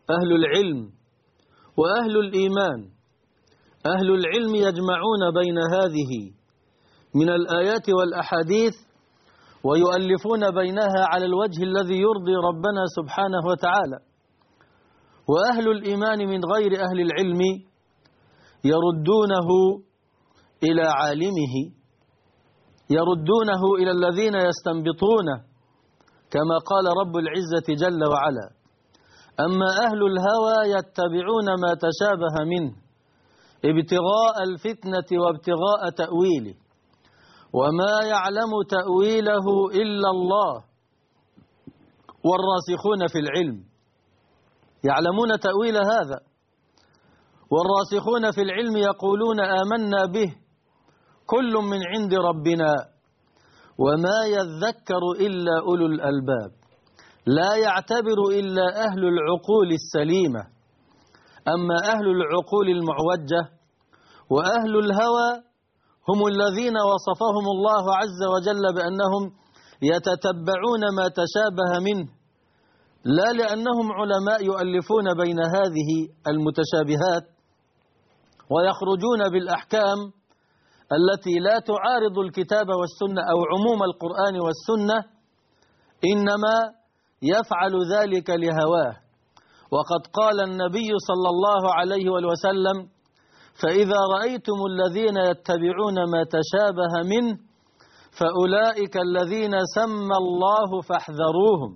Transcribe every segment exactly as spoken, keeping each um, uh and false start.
أهل العلم وأهل الإيمان. أهل العلم يجمعون بين هذه من الآيات والأحاديث ويؤلفون بينها على الوجه الذي يرضي ربنا سبحانه وتعالى، وأهل الإيمان من غير أهل العلم يردونه إلى عالمه، يردونه إلى الذين يستنبطونه، كما قال رب العزة جل وعلا: أما أهل الهوى يتبعون ما تشابه منه ابتغاء الفتنة وابتغاء تأويله وما يعلم تأويله إلا الله والراسخون في العلم. يعلمون تأويل هذا، والراسخون في العلم يقولون آمنا به كل من عند ربنا وما يذكر إلا أولو الألباب، لا يعتبر إلا أهل العقول السليمة. أما أهل العقول المعوجة وأهل الهوى هم الذين وصفهم الله عز وجل بأنهم يتتبعون ما تشابه منه، لا لأنهم علماء يؤلفون بين هذه المتشابهات ويخرجون بالأحكام التي لا تعارض الكتاب والسنة أو عموم القرآن والسنة، إنما يفعل ذلك لهواه. وقد قال النبي صلى الله عليه وسلم: فإذا رأيتم الذين يتبعون ما تشابه منه فأولئك الذين سمى الله فاحذروهم.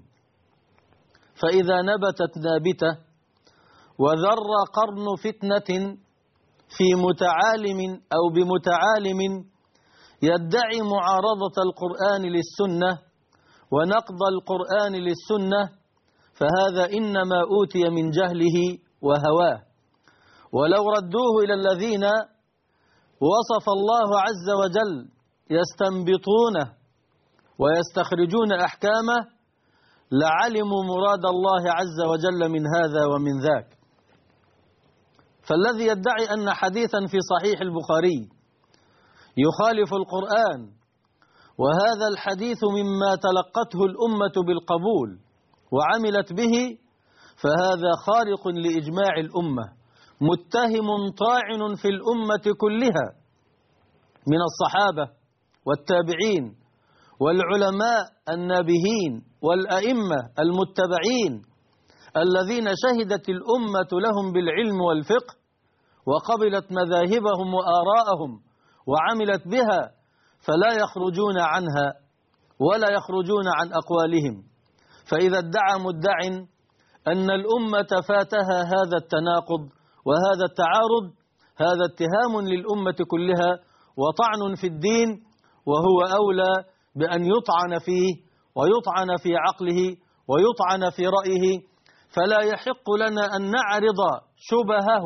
فإذا نبتت نابتة وذر قرن فتنة في متعالم أو بمتعالم يدعي معارضة القرآن للسنة ونقض القرآن للسنة، فهذا إنما أوتي من جهله وهواه. ولو ردوه إلى الذين وصف الله عز وجل يستنبطونه ويستخرجون أحكامه لعلموا مراد الله عز وجل من هذا ومن ذاك. فالذي يدعي أن حديثا في صحيح البخاري يخالف القرآن وهذا الحديث مما تلقته الأمة بالقبول وعملت به، فهذا خارق لإجماع الأمة، متهم طاعن في الأمة كلها من الصحابة والتابعين والعلماء النابهين والأئمة المتبعين الذين شهدت الأمة لهم بالعلم والفقه وقبلت مذاهبهم وآراءهم وعملت بها، فلا يخرجون عنها ولا يخرجون عن أقوالهم. فإذا ادعى مدع أن الأمة فاتها هذا التناقض وهذا التعارض، هذا اتهام للأمة كلها وطعن في الدين، وهو أولى بأن يطعن فيه ويطعن في عقله ويطعن في رأيه. فلا يحق لنا أن نعرض شبهه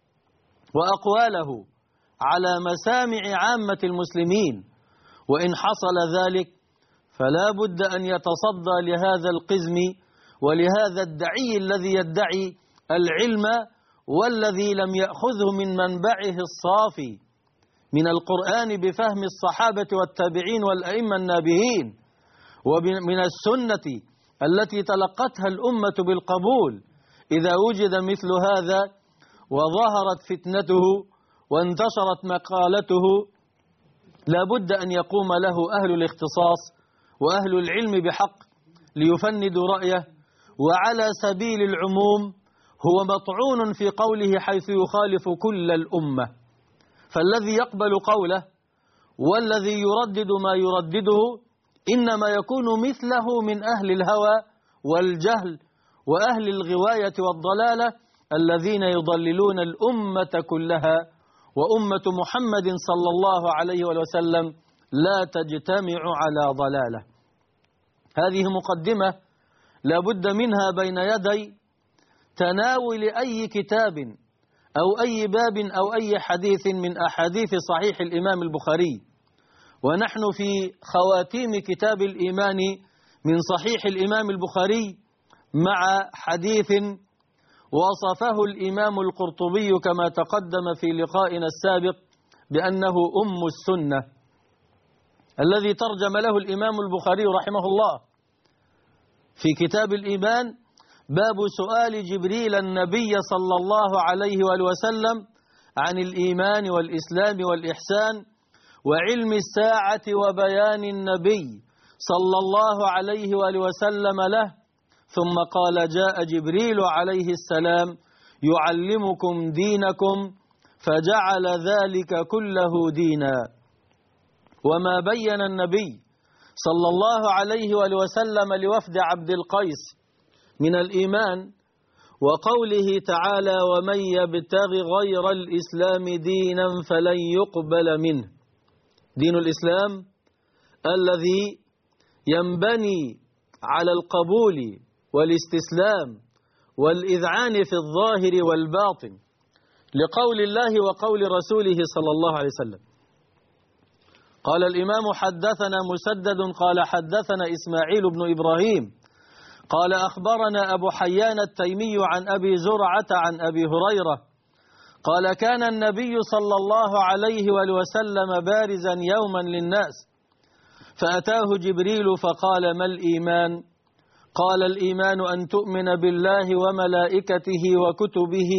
وأقواله على مسامع عامة المسلمين، وإن حصل ذلك فلا بد أن يتصدى لهذا القزم ولهذا الدعي الذي يدعي العلم والذي لم يأخذه من منبعه الصافي من القرآن بفهم الصحابة والتابعين والأئمة النابهين ومن السنة التي تلقتها الأمة بالقبول. إذا وجد مثل هذا وظهرت فتنته وانتشرت مقالته لا بد أن يقوم له أهل الاختصاص وأهل العلم بحق ليفندوا رأيه. وعلى سبيل العموم هو مطعون في قوله حيث يخالف كل الأمة، فالذي يقبل قوله والذي يردد ما يردده إنما يكون مثله من أهل الهوى والجهل وأهل الغواية والضلالة الذين يضللون الأمة كلها، وأمة محمد صلى الله عليه وسلم لا تجتمع على ضلالة. هذه مقدمة لا بد منها بين يدي تناول أي كتاب أو أي باب أو أي حديث من أحاديث صحيح الإمام البخاري. ونحن في خواتيم كتاب الإيمان من صحيح الإمام البخاري مع حديث وصفه الإمام القرطبي كما تقدم في لقائنا السابق بأنه أم السنة، الذي ترجم له الإمام البخاري رحمه الله في كتاب الإيمان باب سؤال جبريل النبي صلى الله عليه وآله وسلم عن الإيمان والإسلام والإحسان وعلم الساعة وبيان النبي صلى الله عليه وآله وسلم له، ثم قال: جاء جبريل عليه السلام يعلمكم دينكم، فجعل ذلك كله دينا. وما بين النبي صلى الله عليه وآله وسلم لوفد عبد القيس من الإيمان، وقوله تعالى: ومن يبتغ غير الإسلام دينا فلن يقبل منه. دين الإسلام الذي ينبني على القبول والاستسلام والإذعان في الظاهر والباطن لقول الله وقول رسوله صلى الله عليه وسلم. قال الإمام: حدثنا مسدد قال حدثنا إسماعيل بن إبراهيم قال أخبرنا أبو حيان التيمي عن أبي زرعة عن أبي هريرة قال: كان النبي صلى الله عليه وآله وسلم بارزا يوما للناس، فأتاه جبريل فقال: ما الإيمان؟ قال: الإيمان أن تؤمن بالله وملائكته وكتبه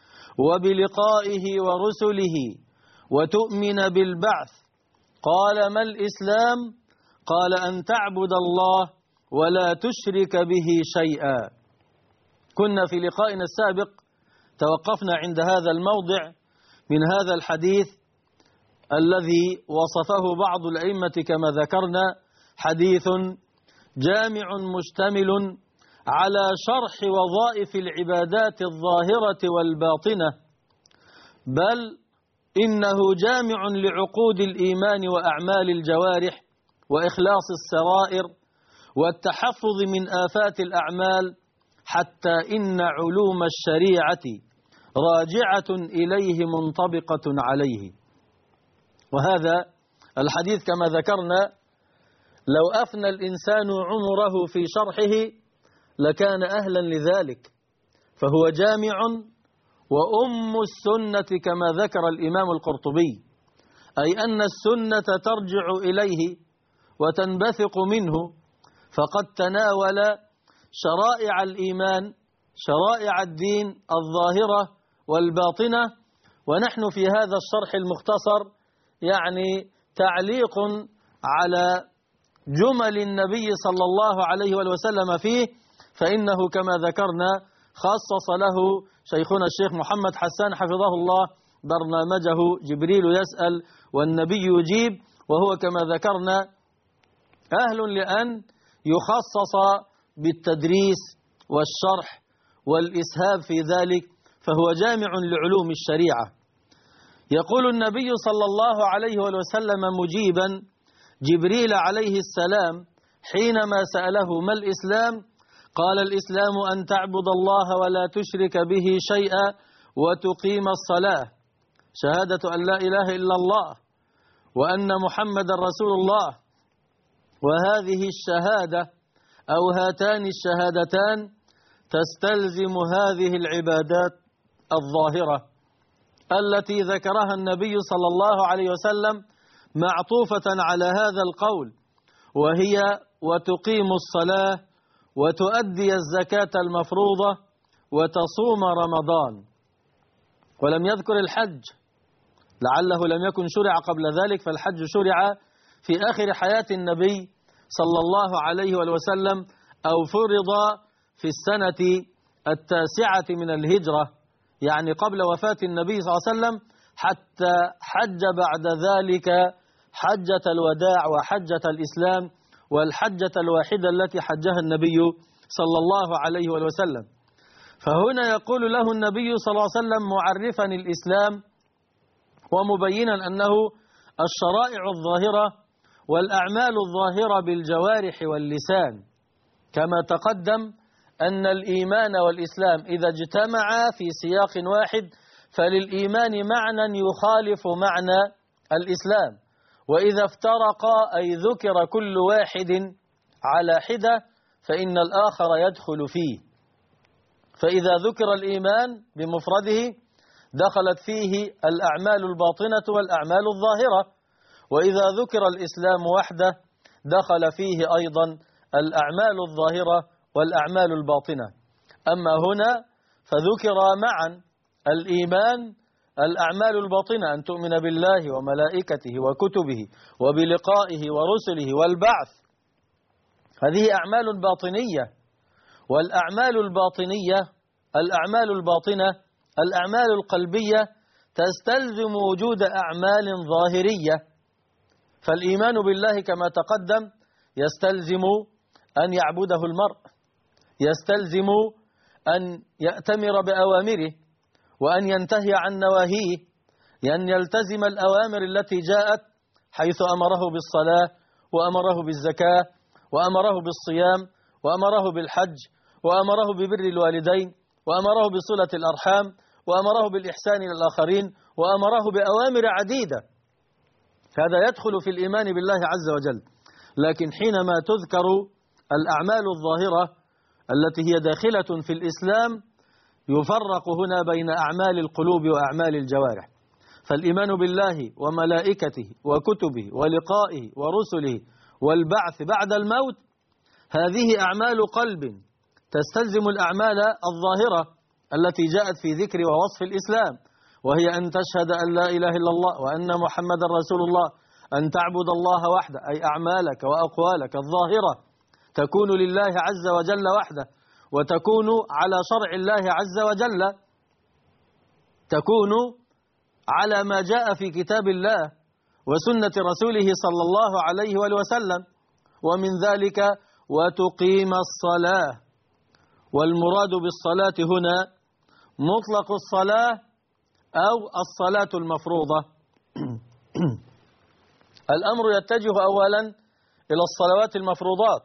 وبلقائه ورسله وتؤمن بالبعث. قال: ما الإسلام؟ قال: أن تعبد الله ولا تشرك به شيئا. كنا في لقائنا السابق توقفنا عند هذا الموضع من هذا الحديث الذي وصفه بعض الأئمة كما ذكرنا حديث جامع مشتمل على شرح وظائف العبادات الظاهرة والباطنة، بل إنه جامع لعقود الإيمان وأعمال الجوارح وإخلاص السرائر والتحفظ من آفات الأعمال، حتى إن علوم الشريعة راجعة إليه منطبقة عليه. وهذا الحديث كما ذكرنا لو أفنى الإنسان عمره في شرحه لكان أهلا لذلك، فهو جامع وأم السنة كما ذكر الإمام القرطبي، أي أن السنة ترجع إليه وتنبثق منه، فقد تناول شرائع الإيمان، شرائع الدين الظاهرة والباطنة. ونحن في هذا الشرح المختصر يعني تعليق على جمل النبي صلى الله عليه وسلم فيه، فإنه كما ذكرنا خصص له شيخنا الشيخ محمد حسان حفظه الله برنامجه جبريل يسأل والنبي يجيب، وهو كما ذكرنا أهل لأن يخصص بالتدريس والشرح والإسهاب في ذلك، فهو جامع لعلوم الشريعة. يقول النبي صلى الله عليه وسلم مجيبا جبريل عليه السلام حينما سأله: ما الإسلام؟ قال: الإسلام أن تعبد الله ولا تشرك به شيئا وتقيم الصلاة، شهادة أن لا إله إلا الله وأن محمد رسول الله. وهذه الشهادة أو هاتان الشهادتان تستلزم هذه العبادات الظاهرة التي ذكرها النبي صلى الله عليه وسلم معطوفة على هذا القول، وهي: وتقيم الصلاة وتؤدي الزكاة المفروضة وتصوم رمضان. ولم يذكر الحج، لعله لم يكن شرع قبل ذلك، فالحج شرع في آخر حياة النبي صلى الله عليه وسلم، أو فرض في السنة التاسعة من الهجرة، يعني قبل وفاة النبي صلى الله عليه وسلم، حتى حج بعد ذلك حجة الوداع وحجة الإسلام والحجة الواحدة التي حجها النبي صلى الله عليه وسلم. فهنا يقول له النبي صلى الله عليه وسلم معرفا الإسلام ومبينا أنه الشرائع الظاهرة والأعمال الظاهرة بالجوارح واللسان، كما تقدم أن الإيمان والإسلام إذا اجتمعا في سياق واحد فللإيمان معنى يخالف معنى الإسلام، وإذا افترقا أي ذكر كل واحد على حدة فإن الآخر يدخل فيه. فإذا ذكر الإيمان بمفرده دخلت فيه الأعمال الباطنة والأعمال الظاهرة، وإذا ذكر الإسلام وحده دخل فيه أيضا الأعمال الظاهرة والأعمال الباطنة. أما هنا فذكر معا الإيمان الأعمال الباطنة، أن تؤمن بالله وملائكته وكتبه وبلقائه ورسله والبعث، هذه أعمال باطنية. والأعمال الباطنية الأعمال الباطنة الأعمال القلبية تستلزم وجود أعمال ظاهرية. فالإيمان بالله كما تقدم يستلزم أن يعبده المرء، يستلزم أن يأتمر بأوامره وأن ينتهي عن نواهيه، أن يلتزم الأوامر التي جاءت، حيث أمره بالصلاة وأمره بالزكاة وأمره بالصيام وأمره بالحج وأمره ببر الوالدين وأمره بصلة الأرحام وأمره بالإحسان إلى الآخرين وأمره بأوامر عديدة. هذا يدخل في الإيمان بالله عز وجل. لكن حينما تذكر الأعمال الظاهرة التي هي داخلة في الإسلام يفرق هنا بين أعمال القلوب وأعمال الجوارح. فالإيمان بالله وملائكته وكتبه ولقائه ورسله والبعث بعد الموت هذه أعمال قلب تستلزم الأعمال الظاهرة التي جاءت في ذكر ووصف الإسلام، وهي أن تشهد أن لا إله إلا الله وأن محمد رسول الله، أن تعبد الله وحده، أي أعمالك وأقوالك الظاهرة تكون لله عز وجل وحده، وتكون على شرع الله عز وجل، تكون على ما جاء في كتاب الله وسنة رسوله صلى الله عليه وآله وسلم. ومن ذلك وتقيم الصلاة، والمراد بالصلاة هنا مطلق الصلاة أو الصلاة المفروضة. الأمر يتجه أولا إلى الصلوات المفروضات،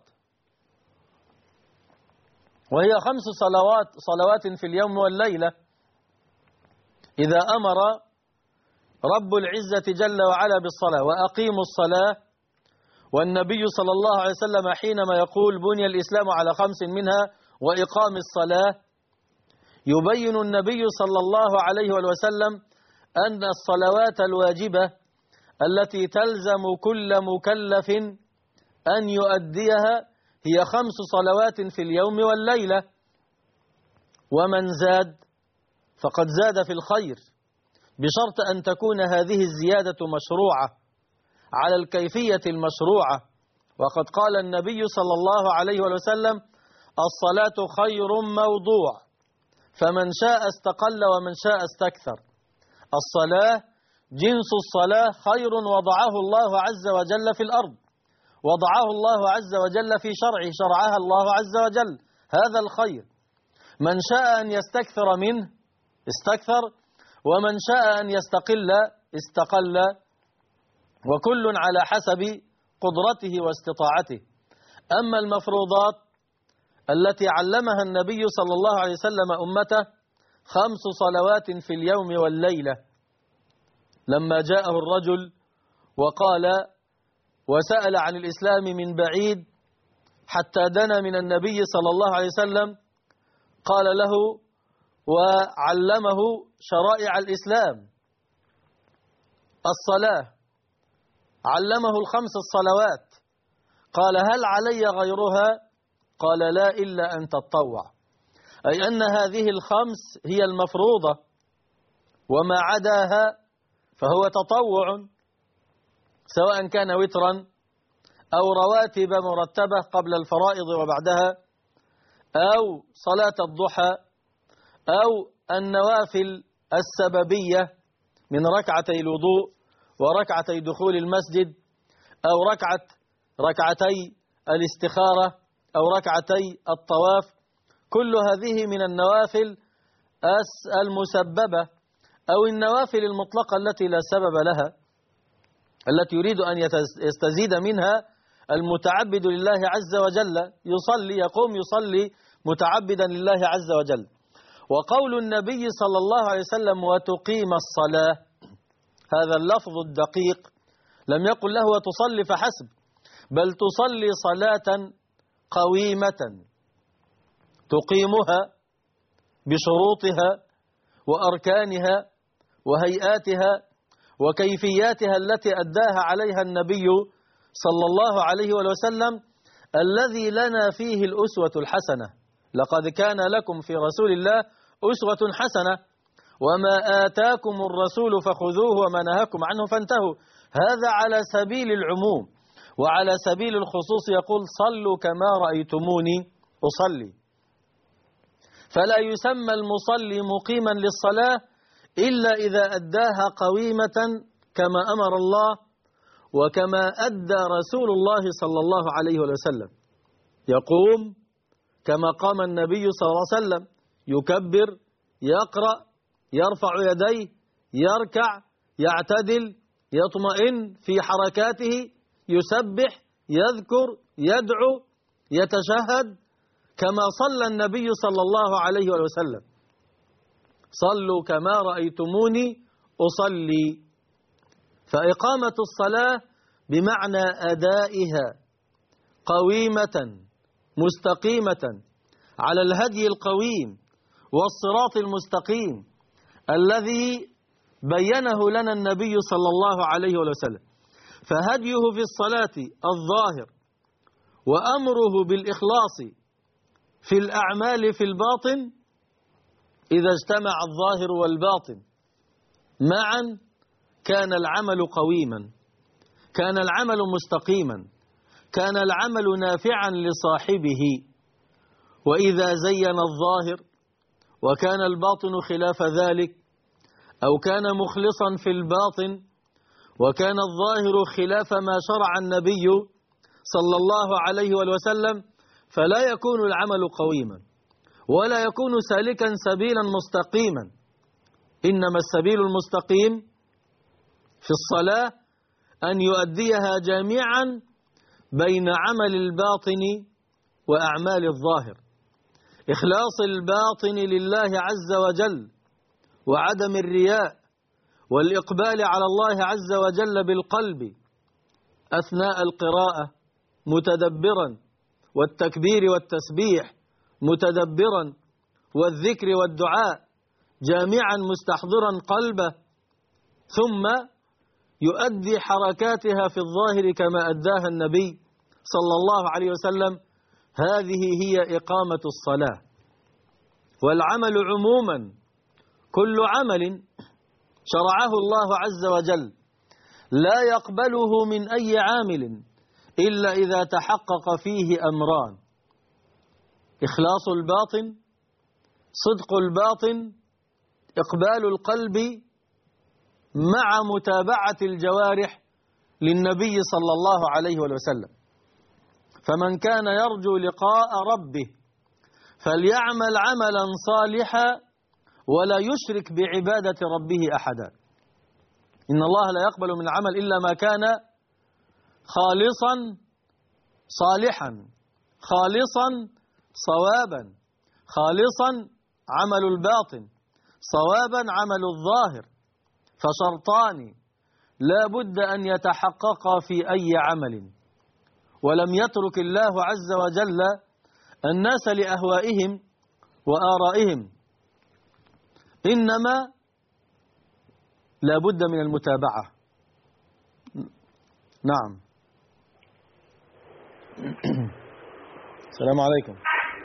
وهي خمس صلوات صلوات في اليوم والليلة. إذا أمر رب العزة جل وعلا بالصلاة وأقيموا الصلاة، والنبي صلى الله عليه وسلم حينما يقول بني الإسلام على خمس منها وإقام الصلاة، يبين النبي صلى الله عليه وسلم أن الصلوات الواجبة التي تلزم كل مكلف أن يؤديها هي خمس صلوات في اليوم والليلة. ومن زاد فقد زاد في الخير، بشرط أن تكون هذه الزيادة مشروعة على الكيفية المشروعة. وقد قال النبي صلى الله عليه وسلم الصلاة خير موضوع، فمن شاء استقل ومن شاء استكثر. الصلاة جنس الصلاة خير وضعه الله عز وجل في الأرض، وضعه الله عز وجل في شرعه، شرعها الله عز وجل، هذا الخير. من شاء أن يستكثر منه استكثر، ومن شاء أن يستقل استقل، وكل على حسب قدرته واستطاعته. أما المفروضات التي علمها النبي صلى الله عليه وسلم أمته خمس صلوات في اليوم والليلة. لما جاءه الرجل وقال وسأل عن الإسلام من بعيد حتى دنا من النبي صلى الله عليه وسلم، قال له وعلمه شرائع الإسلام. الصلاة علمه الخمس الصلوات، قال هل علي غيرها؟ قال لا إلا أن تتطوع، أي أن هذه الخمس هي المفروضة، وما عداها فهو تطوع، سواء كان وترا أو رواتب مرتبة قبل الفرائض وبعدها، أو صلاة الضحى، أو النوافل السببية من ركعتي الوضوء وركعتي دخول المسجد، أو ركعة ركعتي الاستخارة، أو ركعتي الطواف. كل هذه من النوافل المسببة أو النوافل المطلقة التي لا سبب لها، التي يريد أن يستزيد منها المتعبد لله عز وجل، يصلي يقوم يصلي متعبدا لله عز وجل. وقول النبي صلى الله عليه وسلم وتقيم الصلاة، هذا اللفظ الدقيق لم يقل له وتصلي فحسب، بل تصلي صلاة قويمة تقيمها بشروطها وأركانها وهيئاتها وكيفياتها التي أداها عليها النبي صلى الله عليه وسلم، الذي لنا فيه الأسوة الحسنة، لقد كان لكم في رسول الله أسوة حسنة وما آتاكم الرسول فخذوه وما نهاكم عنه فانتهوا. هذا على سبيل العموم. وعلى سبيل الخصوص يقول صلوا كما رأيتموني أصلي. فلا يسمى المصلي مقيما للصلاة إلا إذا أداها قويمة كما أمر الله وكما أدى رسول الله صلى الله عليه وسلم. يقوم كما قام النبي صلى الله عليه وسلم، يكبر، يقرأ، يرفع يديه، يركع، يعتدل، يطمئن في حركاته، يسبح، يذكر، يدعو، يتشهد كما صلى النبي صلى الله عليه وسلم. صلوا كما رأيتموني أصلي. فإقامة الصلاة بمعنى أدائها قويمة مستقيمة على الهدي القويم والصراط المستقيم الذي بينه لنا النبي صلى الله عليه وسلم. فهديه في الصلاة الظاهر وأمره بالإخلاص في الأعمال في الباطن. إذا اجتمع الظاهر والباطن معا كان العمل قويما، كان العمل مستقيما، كان العمل نافعا لصاحبه. وإذا زين الظاهر وكان الباطن خلاف ذلك أو كان مخلصا في الباطن وكان الظاهر خلاف ما شرع النبي صلى الله عليه وسلم فلا يكون العمل قويما ولا يكون سالكا سبيلا مستقيما. إنما السبيل المستقيم في الصلاة أن يؤديها جميعا بين عمل الباطن وأعمال الظاهر، إخلاص الباطن لله عز وجل وعدم الرياء والإقبال على الله عز وجل بالقلب أثناء القراءة متدبرا، والتكبير والتسبيح متدبرا، والذكر والدعاء جامعا مستحضرا قلبه، ثم يؤدي حركاتها في الظاهر كما أداها النبي صلى الله عليه وسلم. هذه هي إقامة الصلاة. والعمل عموما كل عمل شرعه الله عز وجل لا يقبله من أي عامل إلا إذا تحقق فيه أمران: إخلاص الباطن، صدق الباطن، إقبال القلب، مع متابعة الجوارح للنبي صلى الله عليه وسلم. فمن كان يرجو لقاء ربه فليعمل عملا صالحا ولا يشرك بعبادة ربه أحدا. إن الله لا يقبل من العمل إلا ما كان خالصا صالحا، خالصا صوابا، خالصا عمل الباطن، صوابا عمل الظاهر، فشرطان لا بد أن يتحققا في أي عمل. ولم يترك الله عز وجل الناس لأهوائهم وآرائهم، إنما لا بد من المتابعة. نعم. السلام عليكم.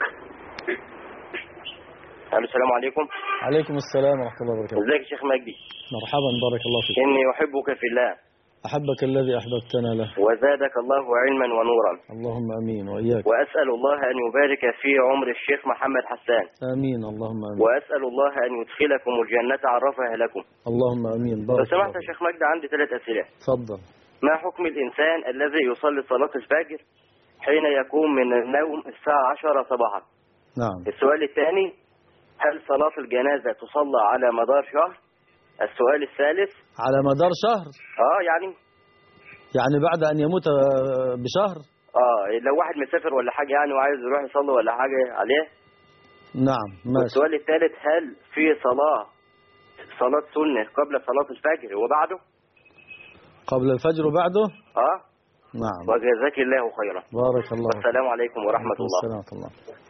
السلام عليكم. عليكم السلام ورحمة الله وبركاته. ازيك يا شيخ مجدي؟ مرحبا، بارك الله فيك. إني أحبك في الله. أحبك الذي أحببتنا له. وزادك الله علما ونورا. اللهم أمين وإياك. وأسأل الله أن يبارك في عمر الشيخ محمد حسان. آمين اللهم أمين. وأسأل الله أن يدخلكم الجنة عرفها لكم. اللهم أمين. لو بارك سمحت الله يا شيخ مجدي عندي ثلاث أسئلة. تفضل. ما حكم الإنسان الذي يصلي صلاة الفجر حين يقوم من النوم الساعة عشرة صباحا؟ نعم. السؤال الثاني: هل صلاة الجنازة تصلى على مدار شهر؟ السؤال الثالث: على مدار شهر؟ اه يعني يعني بعد أن يموت بشهر؟ اه لو واحد مسافر ولا حاجة يعني وعايز يروح يصلي ولا حاجة عليه. نعم ماشي. السؤال الثالث: هل في صلاة صلاة سنة قبل صلاة الفجر وبعده؟ قبل الفجر وبعده؟ اه نعم. وجزاك الله خيرا. بارك الله. والسلام عليكم ورحمة الله. السلام الله.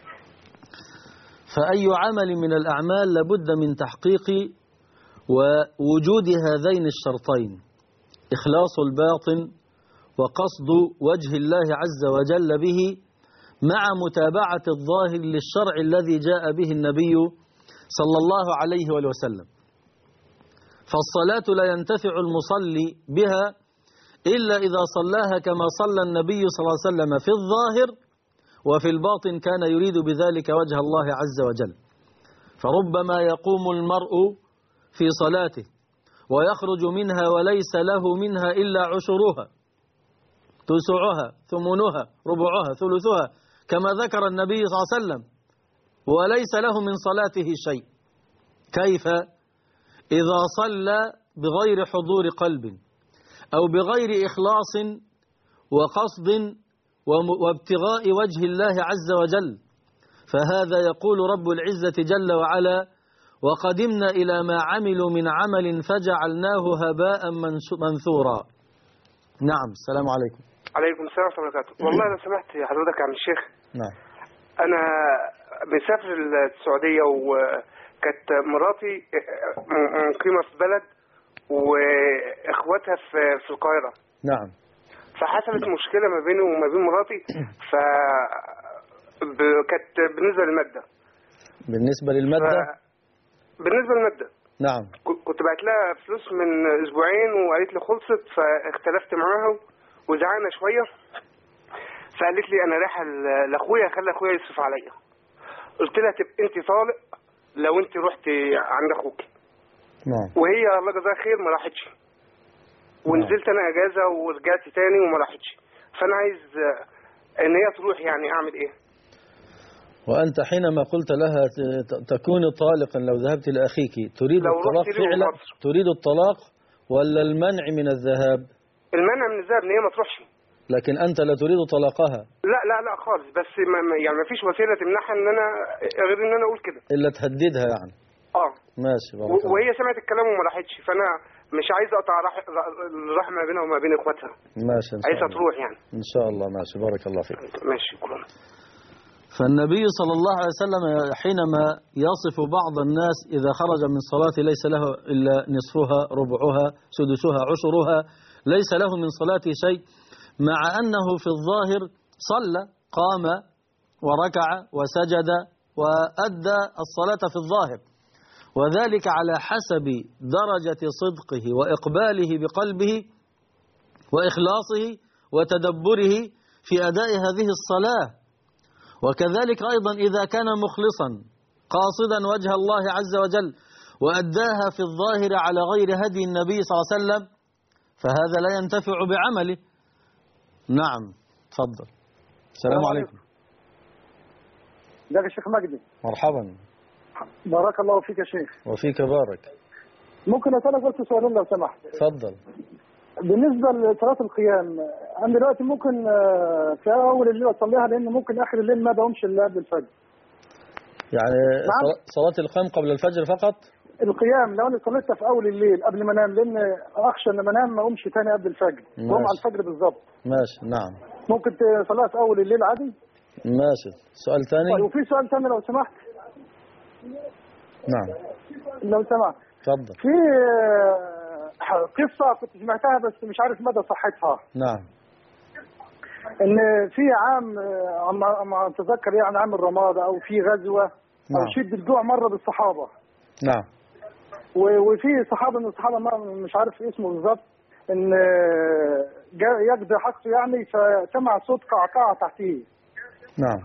فأي عمل من الأعمال لابد من تحقيق ووجود هذين الشرطين: إخلاص الباطن وقصد وجه الله عز وجل به مع متابعة الظاهر للشرع الذي جاء به النبي صلى الله عليه وآله وسلم. فالصلاة لا ينتفع المصلي بها إلا إذا صلاها كما صلى النبي صلى الله عليه وسلم في الظاهر، وفي الباطن كان يريد بذلك وجه الله عز وجل. فربما يقوم المرء في صلاته ويخرج منها وليس له منها إلا عشرها، تسعها، ثمنها، ربعها، ثلثها، كما ذكر النبي صلى الله عليه وسلم، وليس له من صلاته شيء. كيف إذا صلى بغير حضور قلب أو بغير إخلاص وقصد وابتغاء وجه الله عز وجل؟ فهذا يقول رب العزة جل وعلا: وقدمنا إلى ما عملوا من عمل فجعلناه هباء منثورا. نعم. السلام عليكم. عليكم السلام ورحمة الله وبركاته. والله لو سمحت حضرتك يا عم الشيخ، نعم، أنا مسافر السعودية وكانت مراتي مقيمة في بلد وإخواتها في في القاهرة. نعم. فحصلت مشكلة ما بيني وما بين مراتي، ف كانت بالنسبة للمادة. بالنسبة للمادة؟ ف... بالنسبة للمادة. نعم. كنت بعت لها فلوس من أسبوعين وقالت لي خلصت، فاختلفت معاها وزعلنا شوية، فقالت لي أنا رايحة لأخويا، خلي أخويا يصرف عليا. قلت لها تبقى أنت طالق لو أنت رحت عند أخوك. نعم. وهي الله جزاها خير ما راحتش، ونزلت أنا أجازة ورجعت تاني وما راحتش. فأنا عايز إن هي تروح، يعني أعمل إيه؟ وأنت حينما قلت لها تكون طالقا لو ذهبت لأخيك، تريد الطلاق فعلا؟ تريد الطلاق ولا المنع من الذهاب؟ المنع من الذهاب، ان هي ما تروحش. لكن أنت لا تريد طلاقها؟ لا لا لا خالص، بس ما يعني ما فيش وسيلة تمنعها ان انا غير ان انا اقول كده. إلا تهددها يعني؟ اه ماشي. بارك الله. وهي سمعت الكلام وما راحتش، فأنا مش عايز أقطع الرحمة ما بينها وما بين إخواتها. ماشي. عايزها تروح يعني. إن شاء الله. ماشي. بارك الله فيك. ماشي. شكرا. فالنبي صلى الله عليه وسلم حينما يصف بعض الناس إذا خرج من صلاة ليس له إلا نصفها، ربعها، سدسها، عشرها، ليس له من صلاته شيء، مع أنه في الظاهر صلى، قام وركع وسجد وأدى الصلاة في الظاهر، وذلك على حسب درجة صدقه وإقباله بقلبه وإخلاصه وتدبره في أداء هذه الصلاة. وكذلك أيضا إذا كان مخلصا قاصدا وجه الله عز وجل وأداها في الظاهر على غير هدي النبي صلى الله عليه وسلم، فهذا لا ينتفع بعمله. نعم. تفضل. السلام عليكم. ازيك يا شيخ مجدي؟ مرحبا. بارك الله فيك يا شيخ. وفيك بارك. ممكن أسألك بس سؤالين لو سمحت؟ تفضل. بالنسبة لصلاة القيام، أنا دلوقتي ممكن في أول الليل أصليها، لأن ممكن آخر الليل ما بقومش إلا قبل الفجر. يعني نعم؟ صلاة القيام قبل الفجر فقط؟ القيام لو أنا صليتها في أول الليل قبل ما أنام، لأن أخشى إن ما أنام ما أقومش تاني قبل الفجر، بقوم على الفجر بالظبط. ماشي. نعم. ممكن تصليها في أول الليل عادي؟ ماشي. سؤال ثاني؟ طيب، وفي سؤال ثاني لو سمحت؟ نعم. لو سمحت. تفضل. في قصة كنت سمعتها بس مش عارف مدى صحتها. نعم. ان في عام ما اتذكر يعني عام الرمادة او في غزوة نعم. او شد الجوع مر بالصحابة. نعم. وفي صحابة من الصحابة مش عارف اسمه بالظبط، ان يجد حقه يعني، فسمع صوت قعقعة تحتيه. نعم.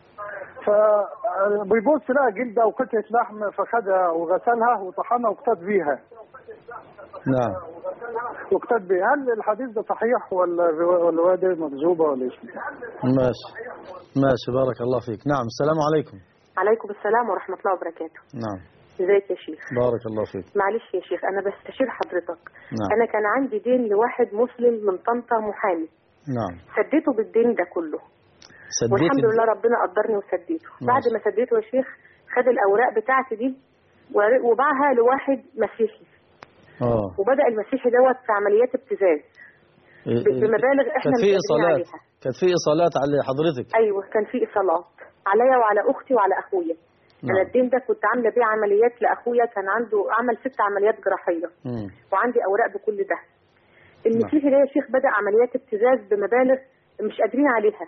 فبيبص لقى جلدة وقطعة لحم، فخدها وغسلها وطحنها واقتد بيها. نعم. واقتد بيها. هل الحديث ده صحيح ولا الرواية دي مكذوبة ولا ايش؟ ماشي. ماشي. بارك الله فيك. نعم. السلام عليكم. عليكم السلام ورحمة الله وبركاته. نعم. ازيك يا شيخ؟ بارك الله فيك. معلش يا شيخ، أنا بستشير حضرتك. نعم. أنا كان عندي دين لواحد مسلم من طنطا محامي. نعم. سديته بالدين ده كله. سديت والحمد لله ربنا قدرني وسديته. بعد ما سديته يا شيخ خد الأوراق بتاعتي دي وباعها لواحد مسيحي. اه. وبدأ المسيحي دوت في عمليات ابتزاز بمبالغ احنا مش قادرين عليها. كانت في ايصالات على حضرتك؟ ايوه كان في ايصالات عليا وعلى اختي وعلى اخويا. نعم. انا الدين ده كنت عامله بيه عمليات لاخويا، كان عنده عمل ست عمليات جراحيه. مم. وعندي اوراق بكل ده. المسيحي ده يا شيخ بدأ عمليات ابتزاز بمبالغ مش قادرين عليها،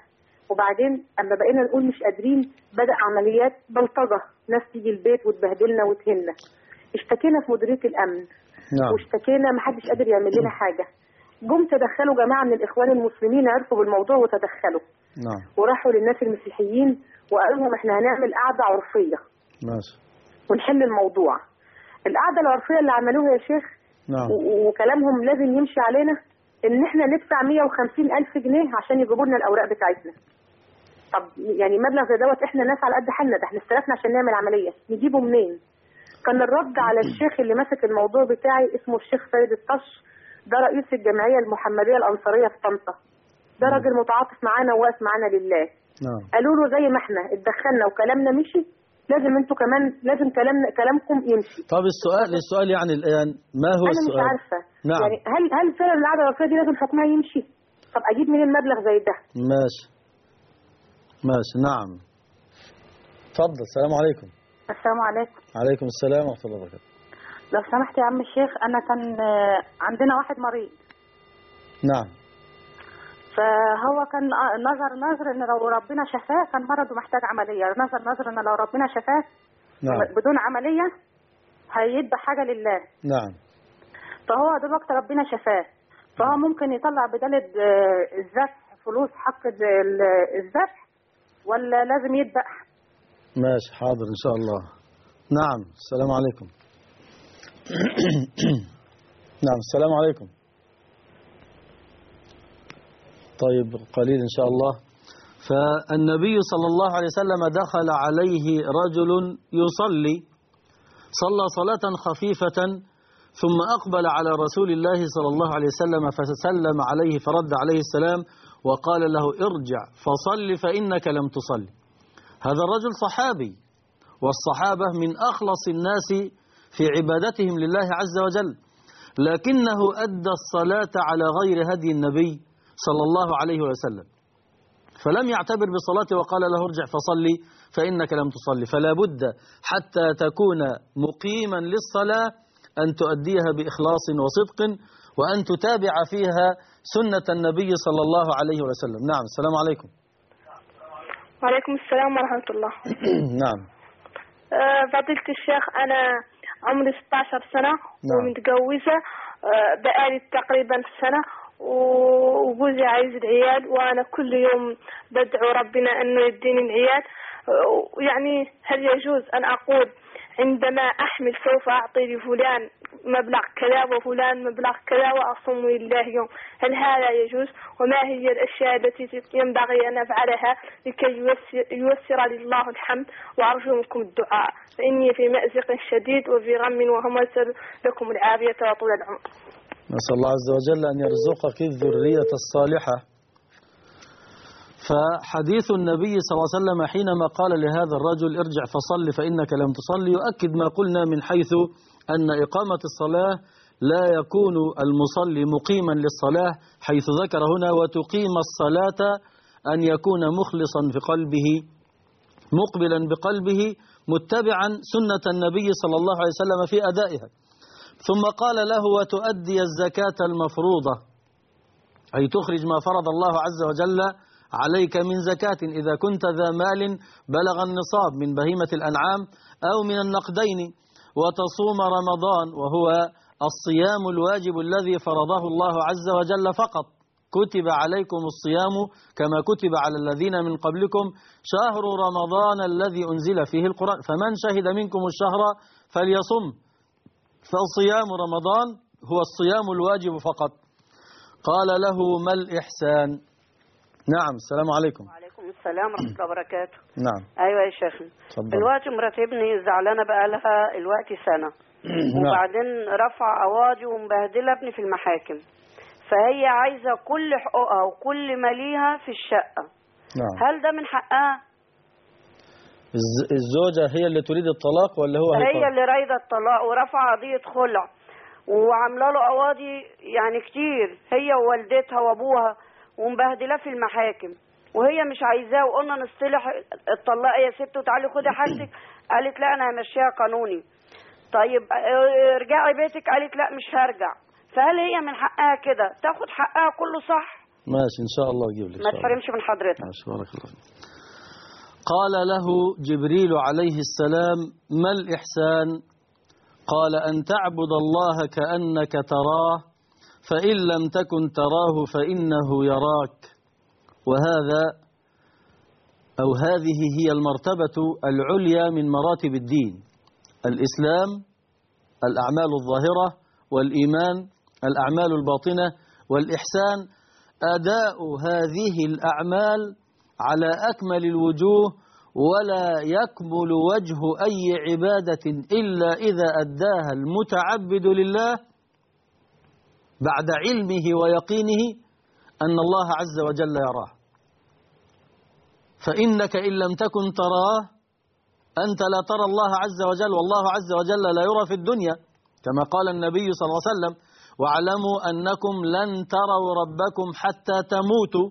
وبعدين اما بقينا نقول مش قادرين بدأ عمليات بلطجة، ناس تيجي البيت وتبهدلنا وتهنا. اشتكينا في مديرية الامن نعم. واشتكينا محدش قادر يعمل لنا حاجة. جم تدخلوا جماعة من الاخوان المسلمين، عرفوا بالموضوع وتدخلوا. نعم. وراحوا للناس المسيحيين وقالوا لهم احنا هنعمل قعدة عرفية ماشي. ونحل الموضوع. القعدة العرفية اللي عملوها يا شيخ نعم. وكلامهم لازم يمشي علينا ان احنا ندفع مية وخمسين الف جنيه عشان يجيبوا لنا الاوراق بتاعتنا. طب يعني مبلغ زي دوت احنا ناس على قد حالنا، ده احنا استلفنا عشان نعمل عمليه، نجيبه منين؟ كان الرد على الشيخ اللي ماسك الموضوع بتاعي اسمه الشيخ سيد الطش، ده رئيس الجمعيه المحمديه الانصاريه في طنطا، ده راجل متعاطف معانا وواقف معانا لله. نعم. قالوا له زي ما احنا اتدخلنا وكلامنا مشي، لازم انتوا كمان لازم كلامنا كلامكم يمشي. طب السؤال السؤال يعني الان ما هو انا السؤال؟ مش عارفه. نعم. يعني هل هل فعلا القعده العرفيه دي لازم حكمها يمشي؟ طب اجيب منين المبلغ زي ده؟ ماشي ماشي. نعم. اتفضل. السلام عليكم. السلام عليكم. عليكم السلام ورحمة الله وبركاته. لو سمحت يا عم الشيخ، أنا كان عندنا واحد مريض. نعم. فهو كان نظر نظر إن لو ربنا شفاه كان مرضه محتاج عملية، نظر نظر إن لو ربنا شفاه نعم. بدون عملية هيذبح حاجة لله. نعم. فهو دلوقتي ربنا شفاه، فهو ممكن يطلع بدل الذبح فلوس حق الذبح ولا لازم يذبح؟ ماشي حاضر إن شاء الله. نعم. السلام عليكم. نعم. السلام عليكم. طيب قليل إن شاء الله. فالنبي صلى الله عليه وسلم دخل عليه رجل يصلي، صلى صلاة خفيفة ثم أقبل على رسول الله صلى الله عليه وسلم فسلم عليه فرد عليه السلام وقال له ارجع فصل فإنك لم تصل. هذا الرجل صحابي، والصحابة من أخلص الناس في عبادتهم لله عز وجل، لكنه أدى الصلاة على غير هدي النبي صلى الله عليه وسلم، فلم يعتبر بصلاته وقال له ارجع فصلي فإنك لم تصلي. فلا بد حتى تكون مقيما للصلاة أن تؤديها بإخلاص وصدق، وأن تتابع فيها سنة النبي صلى الله عليه وسلم. نعم. السلام عليكم. وعليكم السلام ورحمة الله. نعم. أه فضيلة الشيخ، أنا عمري ستة عشر سنة. نعم. ومتجوزة أه بقالي تقريبا سنة، وجوزي عايز العيال، وأنا كل يوم بدعو ربنا أنه يديني العيال. يعني هل يجوز أن أقول عندما أحمل سوف أعطي لفلان مبلغ كذا وفلان مبلغ كذا وأصوم لله يوم؟ هل هذا يجوز؟ وما هي الأشياء التي ينبغي أن أفعلها لكي ييسر لي الله الحمد؟ وأرجو منكم الدعاء فإني في مأزق شديد وفي غم، وهم أسأل لكم العافية وطول العمر. نسأل الله عز وجل أن يرزقك الذرية الصالحة. فحديث النبي صلى الله عليه وسلم حينما قال لهذا الرجل ارجع فصل فإنك لم تصلي يؤكد ما قلنا من حيث أن إقامة الصلاة لا يكون المصلي مقيما للصلاة، حيث ذكر هنا وتقيم الصلاة أن يكون مخلصا في قلبه مقبلا بقلبه متبعا سنة النبي صلى الله عليه وسلم في أدائها. ثم قال له وتؤدي الزكاة المفروضة، أي تخرج ما فرض الله عز وجل عليك من زكاة إذا كنت ذا مال بلغ النصاب من بهيمة الأنعام أو من النقدين، وتصوم رمضان وهو الصيام الواجب الذي فرضه الله عز وجل فقط. كتب عليكم الصيام كما كتب على الذين من قبلكم شهر رمضان الذي أنزل فيه القرآن فمن شهد منكم الشهر فليصم. فصيام رمضان هو الصيام الواجب فقط. قال له ما الإحسان؟ نعم. السلام عليكم. وعليكم السلام ورحمة الله وبركاته. نعم. أيوة يا شيخ. الوقت مرات ابني زعلانة بقى لها الوقت سنة. وبعدين رفع قواضي ومبهدلة ابني في المحاكم، فهي عايزة كل حقوقها وكل ما ليها في الشقة. نعم. هل ده من حقها؟ الزوجة هي اللي تريد الطلاق ولا هو هي هيطلق؟ اللي رايدة الطلاق ورفع قضية خلع وعامله له قواضي يعني كتير، هي ووالدتها وابوها، ومبهدلاه في المحاكم، وهي مش عايزاه. وقلنا نصطلح الطلاق يا ست وتعالي خدي حاجتك، قالت لا انا همشيها قانوني. طيب ارجعي بيتك، قالت لا مش هرجع. فهل هي من حقها كده تاخد حقها كله صح؟ ماشي إن شاء الله أجيب لك. ما تحرمش من حضرتك. ماشي بارك الله فيك. قال له جبريل عليه السلام: ما الإحسان؟ قال: أن تعبد الله كأنك تراه، فإن لم تكن تراه فإنه يراك. وهذا أو هذه هي المرتبة العليا من مراتب الدين: الإسلام الأعمال الظاهرة، والإيمان الأعمال الباطنة، والإحسان أداء هذه الأعمال على أكمل الوجوه، ولا يكمل وجه أي عبادة إلا إذا أداها المتعبد لله بعد علمه ويقينه أن الله عز وجل يراه. فإنك إن لم تكن تراه أنت لا ترى الله عز وجل، والله عز وجل لا يرى في الدنيا، كما قال النبي صلى الله عليه وسلم: واعلموا أنكم لن تروا ربكم حتى تموتوا.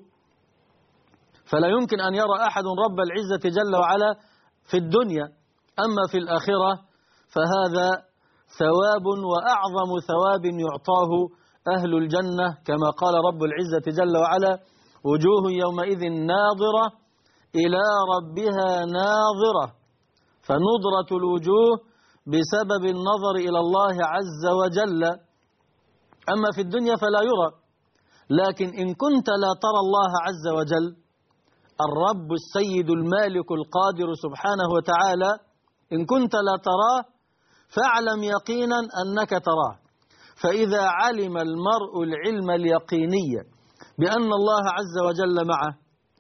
فلا يمكن أن يرى أحد رب العزة جل وعلا في الدنيا. أما في الآخرة فهذا ثواب وأعظم ثواب يعطاه أهل الجنة، كما قال رب العزة جل وعلا: وجوه يومئذ ناظرة إلى ربها ناظرة. فنضرة الوجوه بسبب النظر إلى الله عز وجل. أما في الدنيا فلا يرى. لكن إن كنت لا ترى الله عز وجل، الرب السيد المالك القادر سبحانه وتعالى، إن كنت لا تراه فاعلم يقينا أنك تراه. فإذا علم المرء العلم اليقيني بأن الله عز وجل معه،